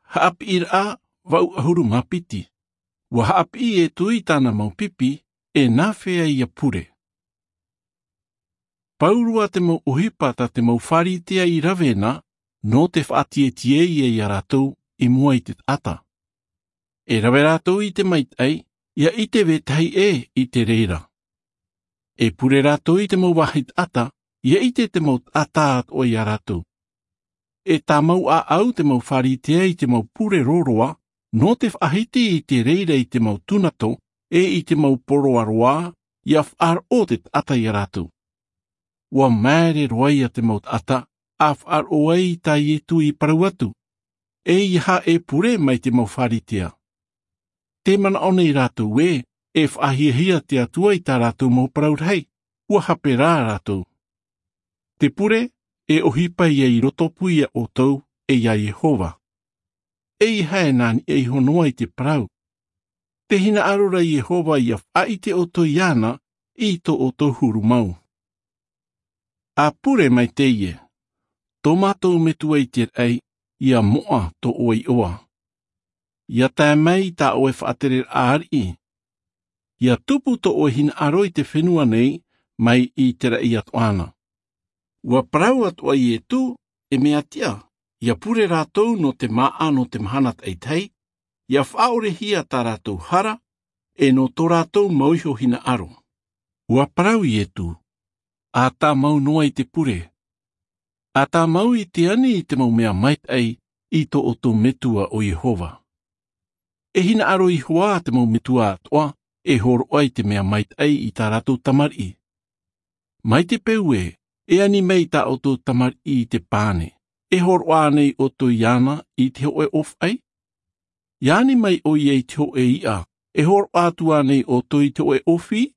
haapi ira wau ahuru mapiti. Wa haapi e tui tana maupipi e nawhea ia pure. Paurua te mau uhipata te mau wharitea I rawena no te whaatietie I a rātou I mua I te ata. E rawe rātou I te maitai, ia I te wetai I te reira. E pure rātou I te mau wahit ata, ia I te mau ata at o I a rātou. E tā mau a au te mau wharitea I te mau pure roroa, no te whahiti I te reira I te mau tunato, I te mau poroaroa, ia whar o te ata I a rātou. Wa maere roia te mau ata, a whar o ei ta ietu I parauatu. E iha e pure mai te mau wharitea. Te mana one I rātou e whahihia te atua I tā rātou mau paraurhei, ua hape rā rātou. Te pure e ohipa ia I rotopu ia o tau ia Yehova. E iha e nani e honoa I te parau. Te hina arora Yehova ia whai te o tau iana I to o tau huru mau. A pure mai te ie, tō mātou metua I te rei, ia moa tō oi oa. Ia tae mai tā oe whaatere aari. Ia tupu tō oe hina aroi te whenua nei, mai I te rei atoana. Ua parau atua I tu, e mea tia, ia pure rātou no te maa no te mahanat eitei, ia whaore hia tā rātou hara, e no tō rātou mauiho hina aro. Ua parau I tu, a tā mau noa I te pure. A tā mau I te ani I te mau mea maitai I to o tō metua o Yehova. E hina aro I hoa te mau metua atoa, e horo ai te mea maitai I tā rātou tamari. Mai te peue, e ani mei tā o tō tamari I te pāne, e horo anei o tō iana I te hoe ofai. Iani mai o iei te hoe ia, e horo atu anei o tō I te hoe ofi.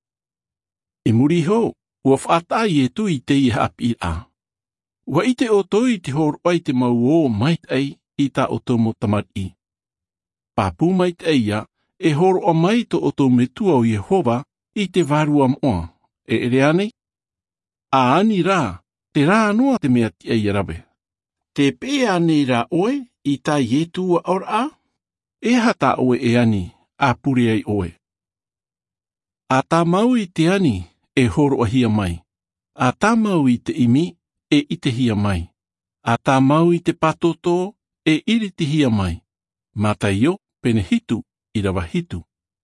E muri ho. Ua whaatai e tu I te I hapi a. Ua I te o toi te horo ai te mau o maitai I tā o tō mo tamari. Pāpū maitai ia e horo o mai to o tō metua o Yehova I te varua moa. E ere anei? A ani rā, te rā anua te mea tia I rawe. Te pē ani rā oe I tā ietua ora a? E hata oe e ani, a pure ai oe. A tā mau I te ani, e horo a hia mai. A tā mau I te imi, e ite hia mai. A tā mau I te patoto, e iriti hia mai. Mātai o, pene hitu, I rawa hitu.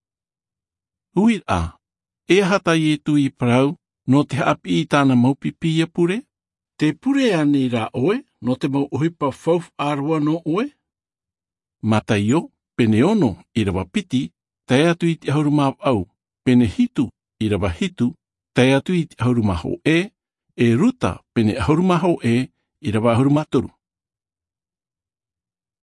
Uir a, e hata I tu I parau, no te hapi I tāna maupipi ia pure? Te pure ani rā oe, no te mau ohipa fauf arua no oe? Mātai o, pene ono, I rawa piti, tai atu I te haurumau au, pene hitu, I rawa hitu, tai atu I te haurumahau e ruta pene haurumahau I rawa haurumatoru.